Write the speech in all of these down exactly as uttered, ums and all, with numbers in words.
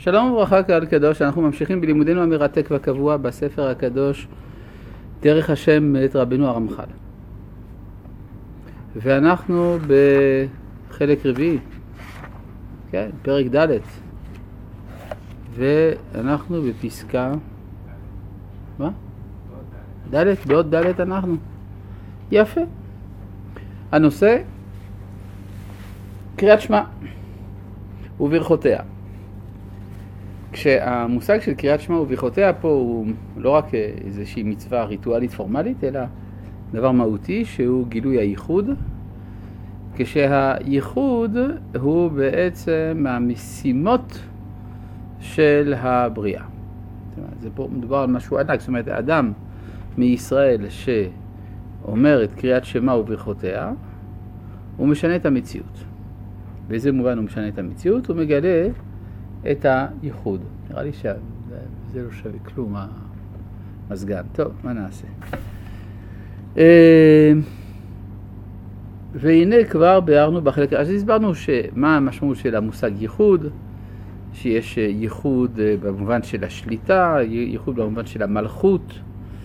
שלום וברכה קהל קדוש, אנחנו ממשיכים בלימודנו המרתק והקבוע בספר הקדוש דרך השם מאת רבנו הרמח"ל. ואנחנו בחלק רביעי, כן, פרק ד', ואנחנו בפסקה, מה? ד', בעוד ד' אנחנו. יפה. הנושא, קריאת שמע וברכותיה. כשהמושג של קריאת שמע וברכותיה פה הוא לא רק איזושהי מצווה ריטואלית פורמלית, אלא דבר מהותי שהוא גילוי הייחוד, כשהייחוד הוא בעצם המשימות של הבריאה. זה פה מדובר על משהו ענק, זאת אומרת, האדם מישראל שאומר את קריאת שמע וברכותיה, הוא משנה את המציאות. באיזה מובן הוא משנה את המציאות? הוא מגלה את הייחוד. נראה לי שזה לא שווה כלום, המסגן. טוב, מה נעשה? והנה כבר ביארנו בחלק, אז הסברנו שמה המשמעות של המושג ייחוד, שיש ייחוד במובן של השליטה, ייחוד במובן של המלכות,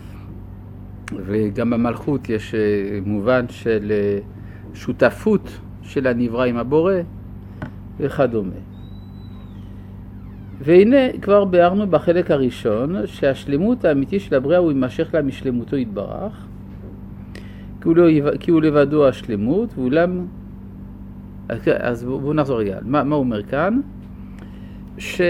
וגם במלכות יש מובן של שותפות של הנברא עם הבורא וכדומה. והנה כבר ביארנו בחלק הראשון שהשלמות האמיתי של הבריאה הוא יימשך לה משלמותו יתברך, כי הוא, לא, כי הוא לבדו השלמות, ואולם, אז בואו נחזור רגע, מה, מה הוא אומר כאן? שלפי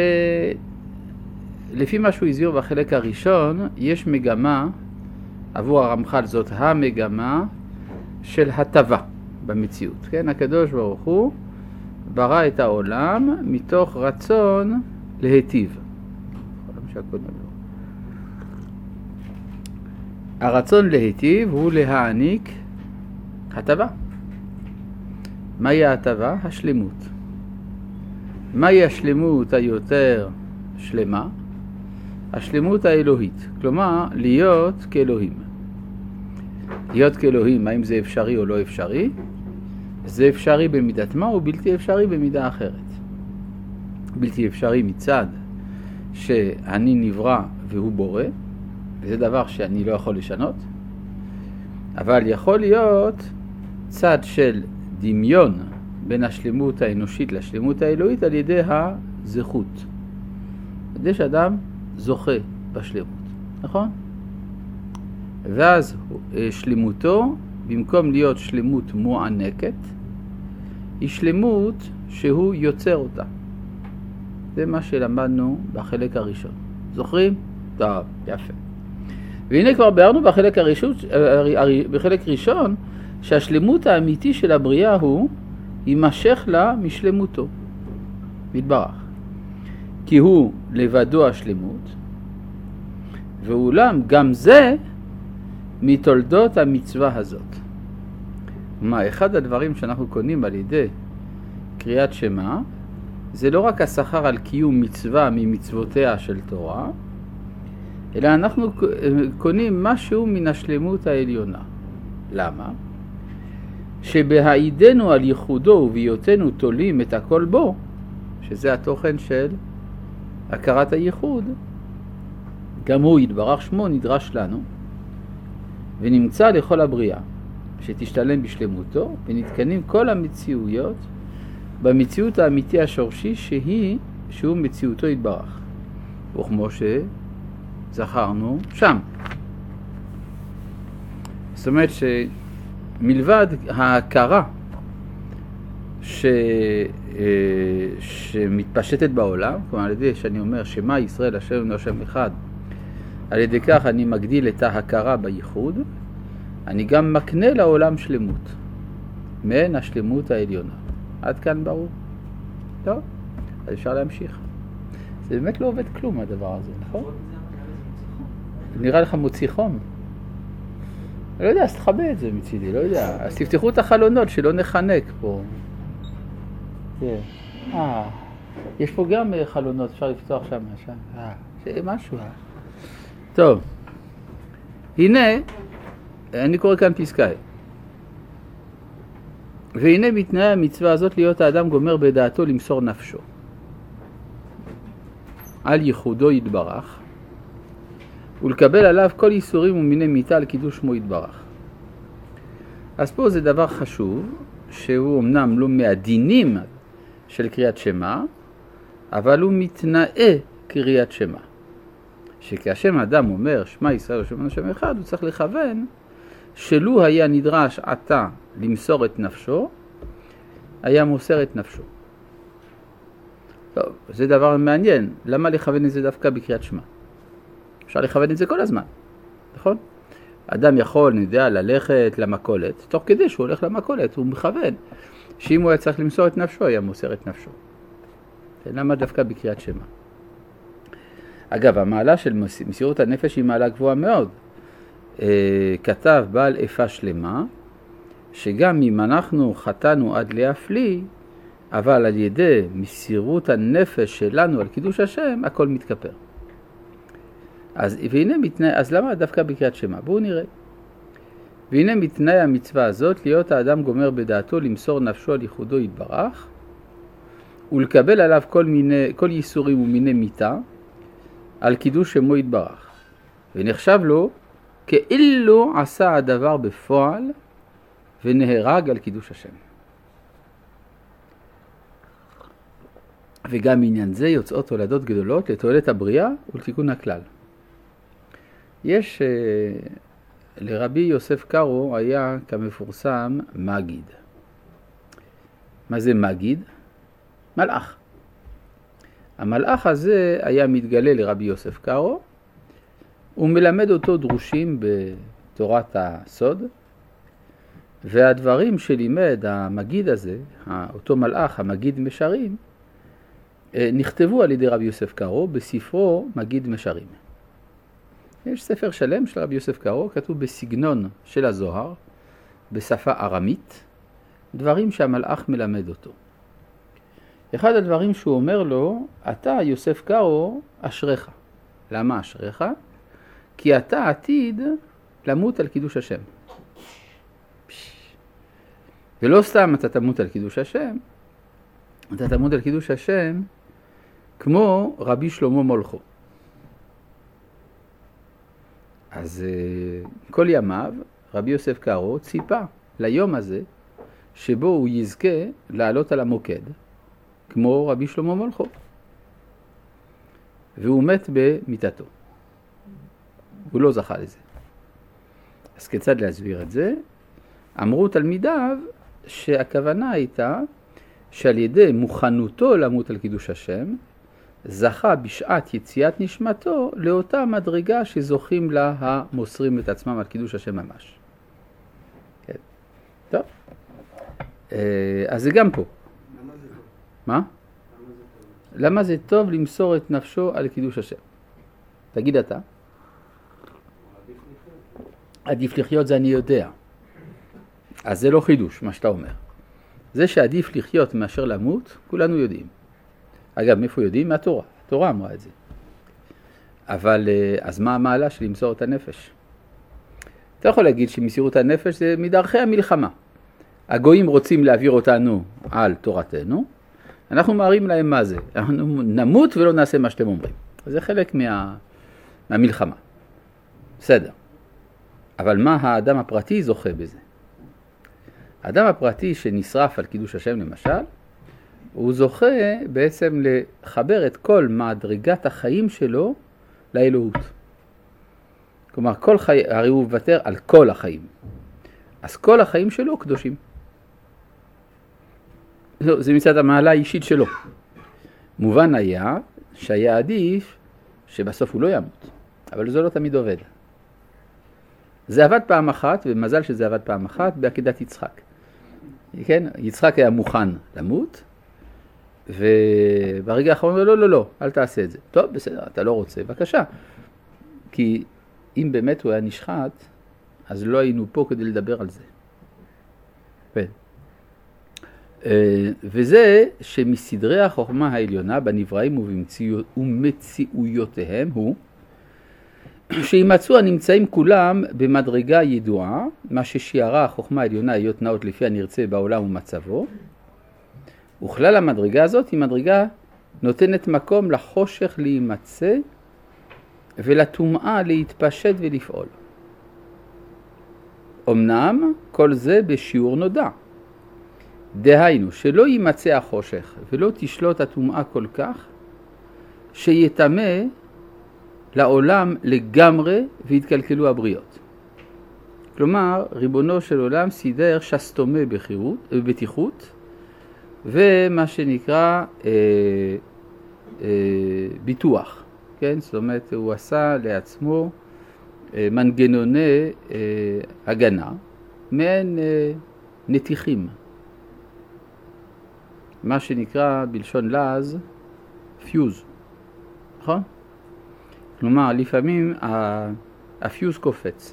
מה שהוא הסביר בחלק הראשון, יש מגמה, עבור הרמח"ל זאת המגמה של הטבה במציאות. כן? הקדוש ברוך הוא ברא את העולם מתוך רצון להיטיב. הרצון להיטיב הוא להעניק הטבה. מהי ההטבה? השלמות. מהי השלמות היותר שלמה? השלמות האלוהית. כלומר, להיות כאלוהים. להיות כאלוהים, האם זה אפשרי או לא אפשרי? זה אפשרי במידת מה או בלתי אפשרי במידה אחרת. בלתי אפשרי מצד שאני נברא והוא בורא, וזה דבר שאני לא יכול לשנות, אבל יכול להיות צד של דמיון בין השלמות האנושית לשלמות האלוהית על ידי הזכות. על ידי שאדם זוכה בשלמות, נכון? ואז שלמותו, במקום להיות שלמות מוענקת, היא שלמות שהוא יוצר אותה. זה מה שלמדנו בחלק הראשון. זוכרים? טוב, יפה. והנה כבר ביארנו בחלק הראשון, בחלק ראשון, שהשלמות האמיתי של הבריאה הוא יימשך לה משלמותו. מתברך. כי הוא לבדו השלמות, ואולם גם זה מתולדות המצווה הזאת. מה, אחד הדברים שאנחנו קונים על ידי קריאת שמע, זה לא רק השכר על קיום מצווה ממצוותיה של תורה, אלא אנחנו קונים משהו מן השלמות העליונה. למה? שבהעידנו על ייחודו ובהיותנו תולים את הכל בו, שזה התוכן של הכרת הייחוד, גם הוא יתברך שמו נדרש לנו, ונמצא לכל הבריאה, שתשתלם בשלמותו, ונתקנים כל המציאויות במציאות האמיתי השורשי שהיא, שהוא מציאותו יתברך. וכמו שזכרנו שם. זאת אומרת שמלבד ההכרה ש... שמתפשטת בעולם, כלומר על ידי שאני אומר שמה ישראל השם אינו השם אחד, על ידי כך אני מגדיל את ההכרה בייחוד, אני גם מקנה לעולם שלמות, מעין השלמות העליונה. עד כאן ברור? טוב, אז אפשר להמשיך. זה באמת לא עובד כלום הדבר הזה, נכון? נראה לך מוציא חום. לא יודע, אז תחבא את זה מצידי, לא יודע. אז תפתחו את החלונות שלא נחנק פה. אה, יש פה גם חלונות, אפשר לפתוח שם, שם. אה, זה משהו. טוב, הנה, אני קורא כאן פסקאי. והנה בתנאי המצווה הזאת להיות האדם גומר בדעתו למסור נפשו. על ייחודו יתברך, ולקבל עליו כל איסורים ומיני מיתה על קידוש שמו יתברך. אז פה זה דבר חשוב, שהוא אמנם לא מהדינים של קריאת שמע, אבל הוא מתנאה קריאת שמע. שכאשר אדם אומר שמע ישראל השם השם אחד, הוא צריך לכוון שלו היה נדרש עתה למסור את נפשו, היה מוסר את נפשו. טוב, זה דבר מעניין. למה לכוון את זה דווקא בקריאת שמע? אפשר לכוון את זה כל הזמן, נכון? אדם יכול, נדע, ללכת למכולת, תוך כדי שהוא הולך למכולת, הוא מכוון שאם הוא היה צריך למסור את נפשו, היה מוסר את נפשו. למה דווקא בקריאת שמע? אגב, המעלה של מסירות הנפש היא מעלה גבוהה מאוד. אה, כתב בעל איפה שלמה, שגם אם אנחנו חטאנו עד להפליא, אבל על ידי מסירות הנפש שלנו על קידוש השם, הכל מתכפר. אז והנה מתנאי, אז למה דווקא בקריאת שמע? בואו נראה. והנה מתנאי המצווה הזאת, להיות האדם גומר בדעתו למסור נפשו על ייחודו יתברך, ולקבל עליו כל מיני, כל ייסורים ומיני מיתה, על קידוש שמו יתברך. ונחשב לו כאילו עשה הדבר בפועל, ונהרג על קידוש השם. וגם עניין זה יוצאות תולדות גדולות לתועלת הבריאה ולתיקון הכלל. יש, לרבי יוסף קארו היה כמפורסם מגיד. מה זה מגיד? מלאך. המלאך הזה היה מתגלה לרבי יוסף קארו, הוא מלמד אותו דרושים בתורת הסוד, והדברים שלימד המגיד הזה, אותו מלאך, המגיד משרים, נכתבו על ידי רבי יוסף קארו בספרו מגיד משרים. יש ספר שלם של רבי יוסף קארו, כתוב בסגנון של הזוהר, בשפה ארמית, דברים שהמלאך מלמד אותו. אחד הדברים שהוא אומר לו, אתה יוסף קארו אשריך. למה אשריך? כי אתה עתיד למות על קידוש השם. ולא סתם אתה תמות על קידוש השם, אתה תמות על קידוש השם כמו רבי שלמה מולכו. אז כל ימיו רבי יוסף קארו ציפה ליום הזה שבו הוא יזכה לעלות על המוקד כמו רבי שלמה מולכו. והוא מת במיטתו. הוא לא זכה לזה. אז כיצד להסביר את זה? אמרו תלמידיו שהכוונה הייתה שעל ידי מוכנותו למות על קידוש השם, זכה בשעת יציאת נשמתו לאותה מדרגה שזוכים לה המוסרים את עצמם על קידוש השם ממש. כן. טוב. אז זה גם פה. למה זה טוב? מה? למה זה טוב למסור את נפשו על קידוש השם? תגיד אתה. עדיף לחיות זה אני יודע. אז זה לא חידוש, מה שאתה אומר. זה שעדיף לחיות מאשר למות, כולנו יודעים. אגב, מאיפה יודעים? מהתורה. התורה אמרה את זה. אבל אז מה המעלה של למסור את הנפש? אתה יכול להגיד שמסירות הנפש זה מדרכי המלחמה. הגויים רוצים להעביר אותנו על תורתנו, אנחנו מערים להם מה זה. אנחנו נמות ולא נעשה מה שאתם אומרים. זה חלק מה... מהמלחמה. בסדר. אבל מה האדם הפרטי זוכה בזה? האדם הפרטי שנשרף על קידוש השם למשל, הוא זוכה בעצם לחבר את כל מדרגת החיים שלו לאלוהות. כלומר, כל חי... הרי הוא מוותר על כל החיים. אז כל החיים שלו קדושים. לא, זה מצד המעלה האישית שלו. מובן היה שהיה עדיף שבסוף הוא לא ימות. אבל זה לא תמיד עובד. זה עבד פעם אחת, ומזל שזה עבד פעם אחת, בעקדת יצחק. כן? יצחק היה מוכן למות, וברגע האחרון, לא, לא, לא, אל תעשה את זה. טוב, בסדר, אתה לא רוצה, בבקשה. כי אם באמת הוא היה נשחט, אז לא היינו פה כדי לדבר על זה. כן. וזה שמסדרי החוכמה העליונה בנבראים ומציאויותיהם הוא, שימצאו הנמצאים כולם במדרגה ידועה, מה ששיערה החוכמה העליונה היות נאות לפי הנרצה בעולם ומצבו, וכלל המדרגה הזאת היא מדרגה נותנת מקום לחושך להימצא ולטומאה להתפשט ולפעול. אמנם כל זה בשיעור נודע. דהיינו, שלא יימצא החושך ולא תשלוט הטומאה כל כך, שיתמה לעולם לגמרי והתקלקלו הבריות. כלומר, ריבונו של עולם סידר שסתומה בחירות, בטיחות, ומה שנקרא אה, אה, ביטוח. כן? זאת אומרת, הוא עשה לעצמו אה, מנגנוני אה, הגנה, מעין אה, נתיחים. מה שנקרא בלשון לעז, פיוז. נכון? כלומר, לפעמים הפיוז קופץ.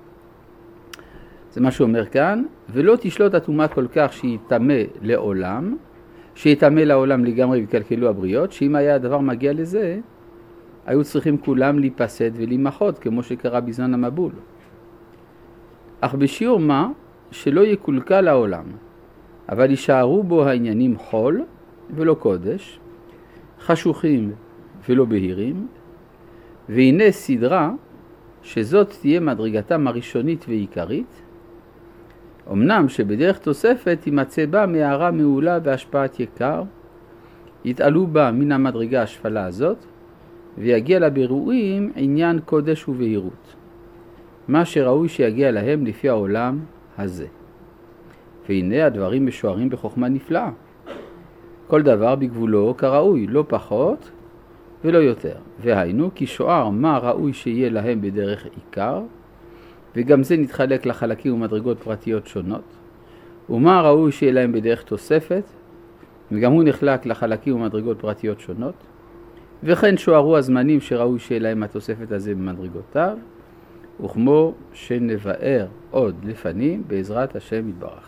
זה מה שהוא אומר כאן, ולא תשלוט הטומאה כל כך שיתמה לעולם, שיתמה לעולם לגמרי וקלקלו הבריות, שאם היה הדבר מגיע לזה, היו צריכים כולם להיפסד ולהימחות, כמו שקרה בזמן המבול. אך בשיעור מה שלא יקולקל העולם, אבל יישארו בו העניינים חול ולא קודש, חשוכים ולא בהירים, והנה סדרה שזאת תהיה מדרגתם הראשונית ועיקרית, אמנם שבדרך תוספת יימצא בה מערה מעולה והשפעת יקר, יתעלו בה מן המדרגה השפלה הזאת, ויגיע לה ברואים עניין קודש ובהירות, מה שראוי שיגיע להם לפי העולם הזה. והנה הדברים משוערים בחוכמה נפלאה. כל דבר בגבולו כראוי, לא פחות ולא יותר. והיינו כי שוער מה ראוי שיהיה להם בדרך עיקר, וגם זה נתחלק לחלקים ומדרגות פרטיות שונות, ומה ראוי שיהיה להם בדרך תוספת, וגם הוא נחלק לחלקים ומדרגות פרטיות שונות, וכן שוערו הזמנים שראוי שיהיה להם התוספת הזה במדרגותיו, וכמו שנבאר עוד לפנים בעזרת השם יתברך.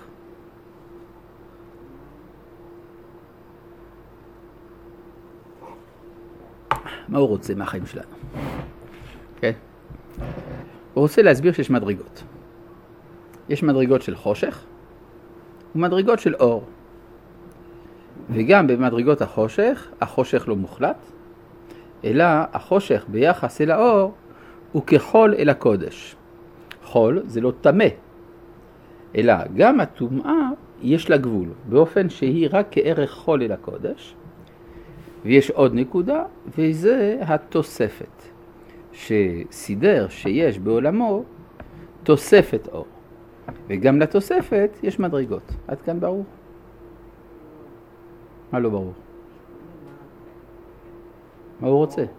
מה הוא רוצה מהחיים שלנו? כן? הוא רוצה להסביר שיש מדרגות. יש מדרגות של חושך ומדרגות של אור. וגם במדרגות החושך, החושך לא מוחלט, אלא החושך ביחס אל האור הוא כחול אל הקודש. חול זה לא תמה, אלא גם הטומאה יש לה גבול, באופן שהיא רק כערך חול אל הקודש. ויש עוד נקודה, וזה התוספת, שסידר שיש בעולמו תוספת אור. וגם לתוספת יש מדרגות. עד כאן ברור? מה לא ברור? מה הוא רוצה?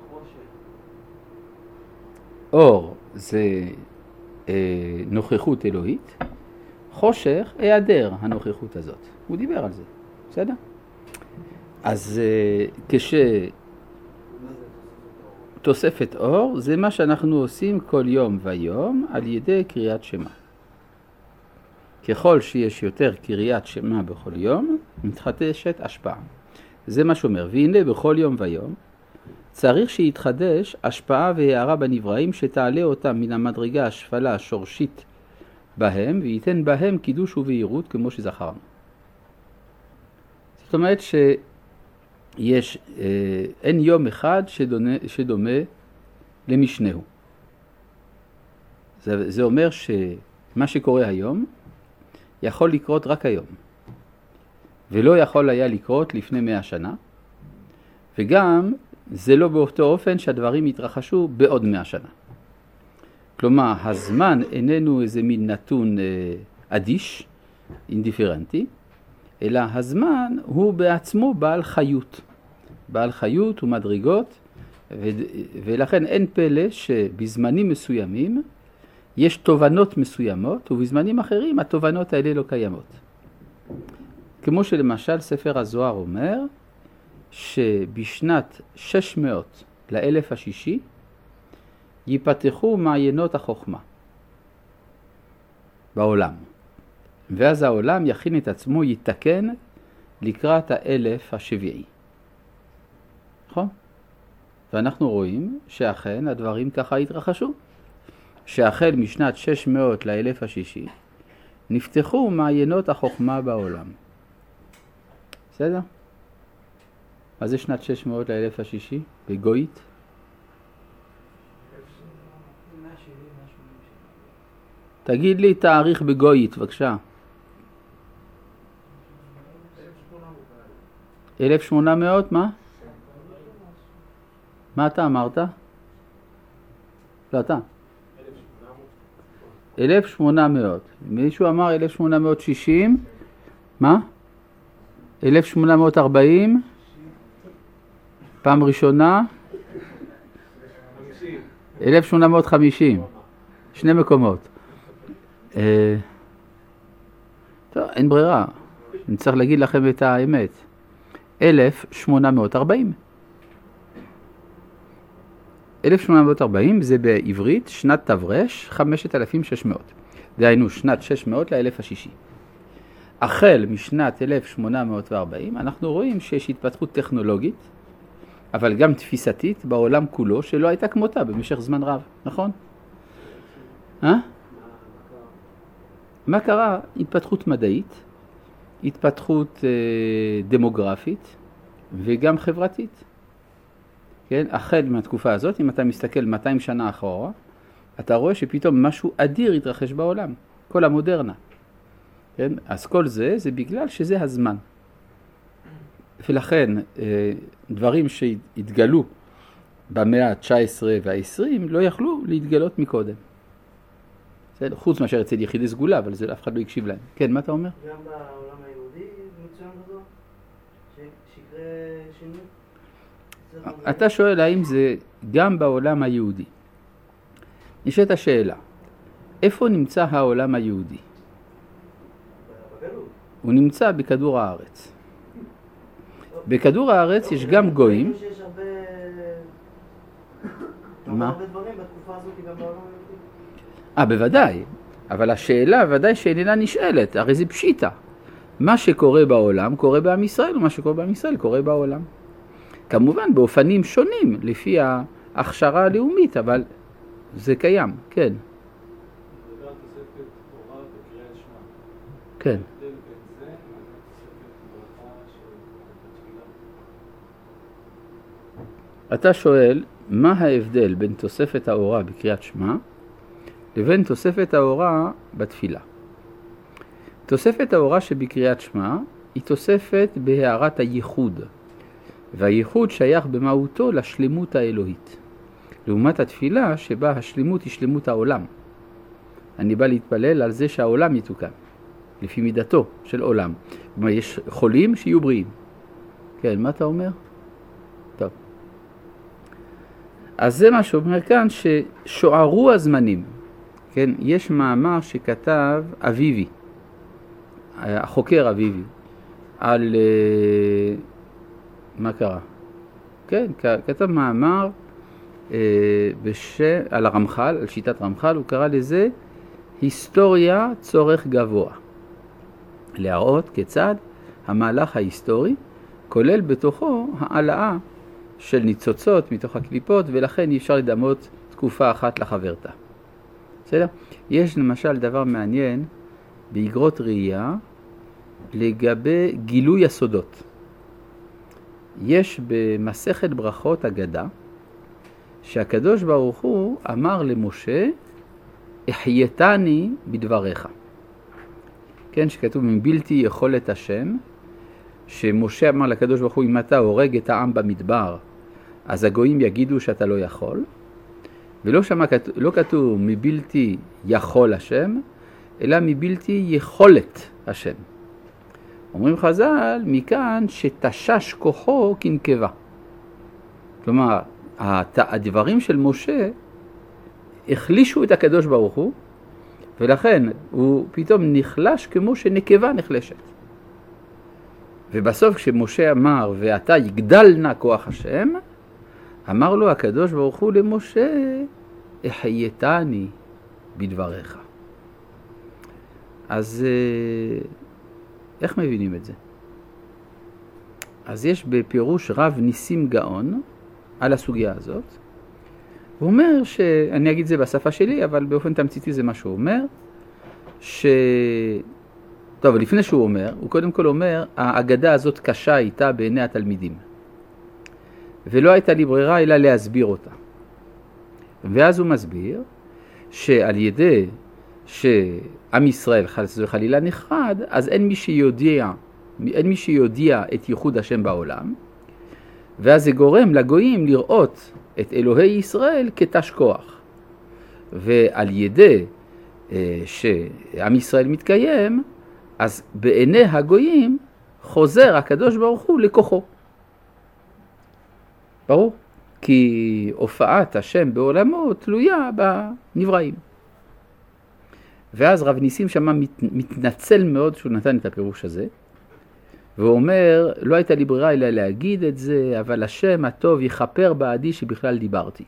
אור זה אה, נוכחות אלוהית, חושך היעדר הנוכחות הזאת. הוא דיבר על זה, בסדר? אז אה, כש... תוספת אור זה מה שאנחנו עושים כל יום ויום על ידי קריאת שמה. ככל שיש יותר קריאת שמה בכל יום, מתחדשת השפעה. זה מה שאומר, והנה בכל יום ויום, צריך שיתחדש השפעה והערה בנבראים שתעלה אותם מן המדרגה השפלה השורשית בהם, וייתן בהם קידוש ובהירות כמו שזכרנו. זאת אומרת שיש, אה, אין יום אחד שדומה, שדומה למשנהו. זה, זה אומר שמה שקורה היום יכול לקרות רק היום, ולא יכול היה לקרות לפני מאה שנה, וגם זה לא באותו אופן שהדברים יתרחשו בעוד מאה שנה. כלומר, הזמן איננו איזה מין נתון אה, אדיש, אינדיפרנטי, אלא הזמן הוא בעצמו בעל חיות. בעל חיות ומדרגות, ו- ולכן אין פלא שבזמנים מסוימים יש תובנות מסוימות, ובזמנים אחרים התובנות האלה לא קיימות. כמו שלמשל ספר הזוהר אומר, שבשנת שש מאות לאלף השישי ייפתחו מעיינות החוכמה בעולם. ואז העולם יכין את עצמו, יתקן לקראת האלף השביעי. נכון? ואנחנו רואים שאכן הדברים ככה התרחשו. שהחל משנת שש מאות לאלף השישי נפתחו מעיינות החוכמה בעולם. בסדר? מה זה שנת שש מאות לאלף השישי? בגוית? תגיד לי תאריך בגוית, בבקשה. אלף שמונה מאות, מה? מה אתה אמרת? לא, אתה. אלף שמונה מאות. מישהו אמר אלף שמונה מאות שישים? מה? אלף שמונה מאות ארבעים? פעם ראשונה? אלף שמונה מאות חמישים. שני מקומות. טוב, אין ברירה. אני צריך להגיד לכם את האמת. אלף שמונה מאות ארבעים. אלף שמונה מאות ארבעים זה בעברית שנת תברש חמשת אלפים ושש מאות. דהיינו שנת שש מאות לאלף השישי. החל משנת אלף שמונה מאות וארבעים אנחנו רואים שיש התפתחות טכנולוגית, אבל גם תפיסתית בעולם כולו שלא הייתה כמותה במשך זמן רב, נכון? אה? מה קרה? התפתחות מדעית, התפתחות אה, דמוגרפית וגם חברתית. כן? החל מהתקופה הזאת, אם אתה מסתכל מאתיים שנה אחורה, אתה רואה שפתאום משהו אדיר התרחש בעולם, כל המודרנה. כן? אז כל זה, זה בגלל שזה הזמן. ולכן, דברים שהתגלו במאה ה-תשע עשרה וה-עשרים לא יכלו להתגלות מקודם. בסדר? חוץ מאשר אצל יחידי סגולה, אבל זה אף אחד לא הקשיב להם. כן, מה אתה אומר? גם בעולם היהודי מצוין בזו? שיקרה שינוי? אתה שואל האם זה גם בעולם היהודי. נשאלת השאלה, איפה נמצא העולם היהודי? בגלות. הוא נמצא בכדור הארץ. בכדור הארץ יש גם גויים. שיש הרבה... מה? הרבה דברים בתקופה הזאת גם בעולם היהודי. אה, בוודאי. אבל השאלה ודאי שאיננה נשאלת, הרי זה פשיטה. מה שקורה בעולם קורה בעם ישראל, ומה שקורה בעם ישראל קורה בעולם. כמובן באופנים שונים לפי ההכשרה הלאומית, אבל זה קיים, כן. כן. אתה שואל, מה ההבדל בין תוספת האורה בקריאת שמע לבין תוספת האורה בתפילה? תוספת האורה שבקריאת שמע היא תוספת בהערת הייחוד, והייחוד שייך במהותו לשלמות האלוהית. לעומת התפילה שבה השלמות היא שלמות העולם. אני בא להתפלל על זה שהעולם יתוקן, לפי מידתו של עולם. כלומר, יש חולים שיהיו בריאים. כן, מה אתה אומר? טוב. אז זה מה שאומר כאן, ששוערו הזמנים. כן, יש מאמר שכתב אביבי, החוקר אביבי, על... מה קרה? כן, כתב מאמר אה, בש... על הרמח"ל, על שיטת רמח"ל, הוא קרא לזה היסטוריה צורך גבוה. להראות כיצד המהלך ההיסטורי כולל בתוכו העלאה של ניצוצות מתוך הקליפות, ולכן אי אפשר לדמות תקופה אחת לחברתה. בסדר? יש למשל דבר מעניין באגרות ראייה לגבי גילוי הסודות. יש במסכת ברכות אגדה שהקדוש ברוך הוא אמר למשה, החייתני בדבריך. כן, שכתוב מבלתי יכולת השם, שמשה אמר לקדוש ברוך הוא, אם אתה הורג את העם במדבר, אז הגויים יגידו שאתה לא יכול. ולא שמה, לא כתוב מבלתי יכול השם, אלא מבלתי יכולת השם. אומרים חז"ל, מכאן שתשש כוחו כנקבה. כלומר, הדברים של משה החלישו את הקדוש ברוך הוא, ולכן הוא פתאום נחלש כמו שנקבה נחלשת. ובסוף כשמשה אמר, ואתה יגדל נא כוח השם, אמר לו הקדוש ברוך הוא למשה, החייתני בדבריך. אז איך מבינים את זה? אז יש בפירוש רב ניסים גאון על הסוגיה הזאת. הוא אומר שאני אגיד זה בשפה שלי, אבל באופן תמציתי זה מה שהוא אומר, ש... טוב, לפני שהוא אומר, הוא קודם כל אומר, האגדה הזאת קשה איתה בעיני התלמידים. ולא הייתה לי ברירה אלא להסביר אותה. ואז הוא מסביר שעל ידי שעם ישראל חס וחלילה נחרד, אז אין מי שיודע, אין מי שיודע את ייחוד השם בעולם, ואז זה גורם לגויים לראות את אלוהי ישראל כתש כוח. ועל ידי אה, שעם ישראל מתקיים, אז בעיני הגויים חוזר הקדוש ברוך הוא לכוחו. ברור? כי הופעת השם בעולמו תלויה בנבראים. ואז רב ניסים שמה מת, מתנצל מאוד שהוא נתן את הפירוש הזה, והוא אומר, לא הייתה לי ברירה אלא להגיד את זה, אבל השם הטוב יכפר בעדי שבכלל דיברתי.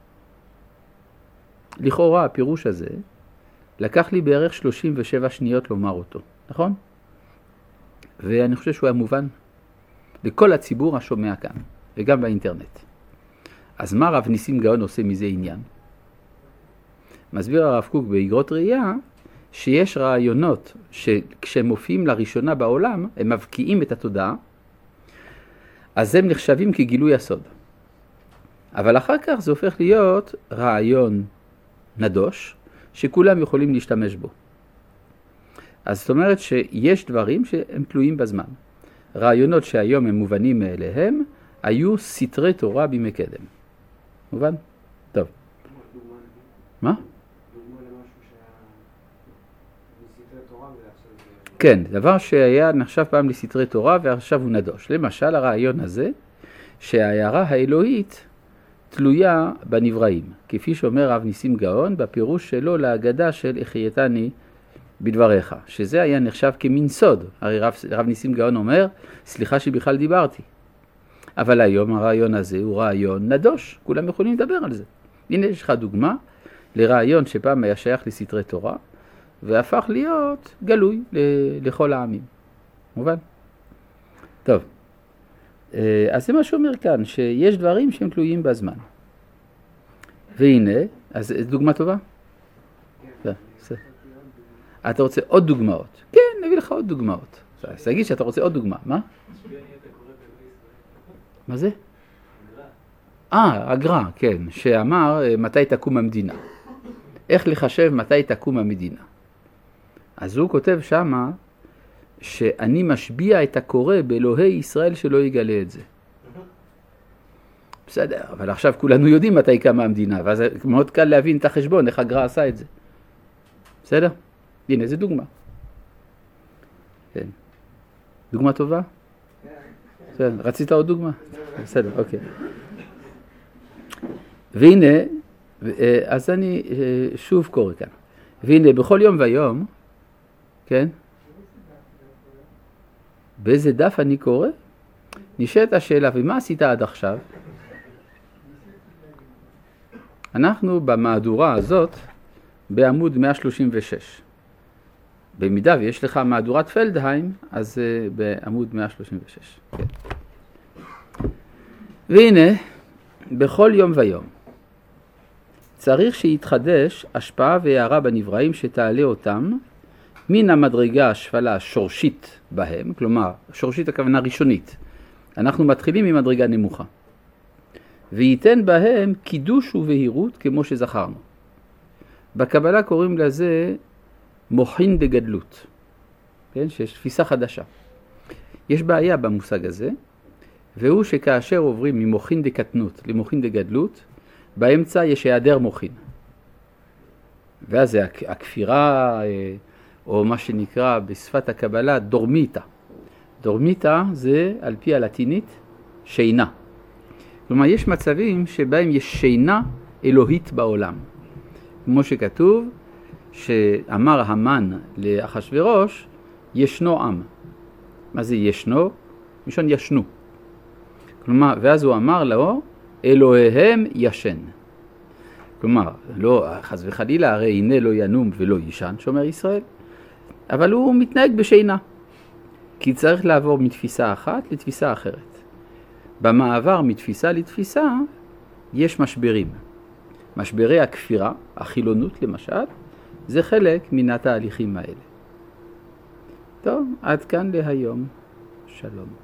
לכאורה הפירוש הזה לקח לי בערך שלושים ושבע שניות לומר אותו, נכון? ואני חושב שהוא היה מובן לכל הציבור השומע כאן, וגם באינטרנט. אז מה רב ניסים גאון עושה מזה עניין? מסביר הרב קוק באגרות ראייה, שיש רעיונות שכשהם מופיעים לראשונה בעולם, הם מבקיעים את התודעה, אז הם נחשבים כגילוי הסוד. אבל אחר כך זה הופך להיות רעיון נדוש, שכולם יכולים להשתמש בו. אז זאת אומרת שיש דברים שהם תלויים בזמן. רעיונות שהיום הם מובנים מאליהם, היו סתרי תורה בימי קדם. מובן? טוב. מה? כן, דבר שהיה נחשב פעם לסתרי תורה ועכשיו הוא נדוש. למשל הרעיון הזה שההערה האלוהית תלויה בנבראים, כפי שאומר רב ניסים גאון בפירוש שלו להגדה של החייתני בדבריך, שזה היה נחשב כמין סוד. הרי רב, רב ניסים גאון אומר, סליחה שבכלל דיברתי. אבל היום הרעיון הזה הוא רעיון נדוש, כולם יכולים לדבר על זה. הנה יש לך דוגמה לרעיון שפעם היה שייך לסתרי תורה, והפך להיות גלוי לכל העמים. מובן? טוב. אז זה מה שאומר כאן, שיש דברים שהם תלויים בזמן. והנה, אז דוגמה טובה? כן. אתה רוצה עוד דוגמאות? כן, נביא לך עוד דוגמאות. אז תגיד שאתה רוצה עוד דוגמה. מה? מה זה? אה, הגר"א, כן, שאמר מתי תקום המדינה. איך לחשב מתי תקום המדינה. אז הוא כותב שמה שאני משביע את הקורא באלוהי ישראל שלא יגלה את זה. בסדר, אבל עכשיו כולנו יודעים מתי קמה המדינה, ואז מאוד קל להבין את החשבון, איך הגר"א עשה את זה. בסדר? הנה, זה דוגמה. כן. דוגמה טובה? בסדר, רצית עוד דוגמה? בסדר, אוקיי. והנה, אז אני שוב קורא כאן. והנה, בכל יום ויום, כן? באיזה דף אני קורא? נשאלת השאלה, ומה עשית עד עכשיו? אנחנו במהדורה הזאת בעמוד מאה שלושים ושש. במידה ויש לך מהדורת פלדהיים, אז uh, בעמוד מאה שלושים ושש. כן. והנה, בכל יום ויום, צריך שיתחדש השפעה והערה בנבראים שתעלה אותם מן המדרגה השפלה השורשית בהם, כלומר, שורשית הכוונה ראשונית. אנחנו מתחילים ממדרגה נמוכה. וייתן בהם קידוש ובהירות כמו שזכרנו. בקבלה קוראים לזה מוחין דגדלות, כן? שיש תפיסה חדשה. יש בעיה במושג הזה, והוא שכאשר עוברים ממוחין דקטנות למוחין דגדלות, באמצע יש היעדר מוחין. ואז זה הכפירה, או מה שנקרא בשפת הקבלה דורמיטה. דורמיטה זה על פי הלטינית שינה. כלומר, יש מצבים שבהם יש שינה אלוהית בעולם. כמו שכתוב, שאמר המן לאחשוורוש, ישנו עם. מה זה ישנו? משון ישנו. כלומר, ואז הוא אמר לו, אלוהיהם ישן. כלומר, לא, חס וחלילה, הרי הנה לא ינום ולא ישן, שומר ישראל. אבל הוא מתנהג בשינה. כי צריך לעבור מתפיסה אחת לתפיסה אחרת. במעבר מתפיסה לתפיסה, יש משברים. משברי הכפירה, החילונות למשל, זה חלק מן התהליכים האלה. טוב, עד כאן להיום. שלום.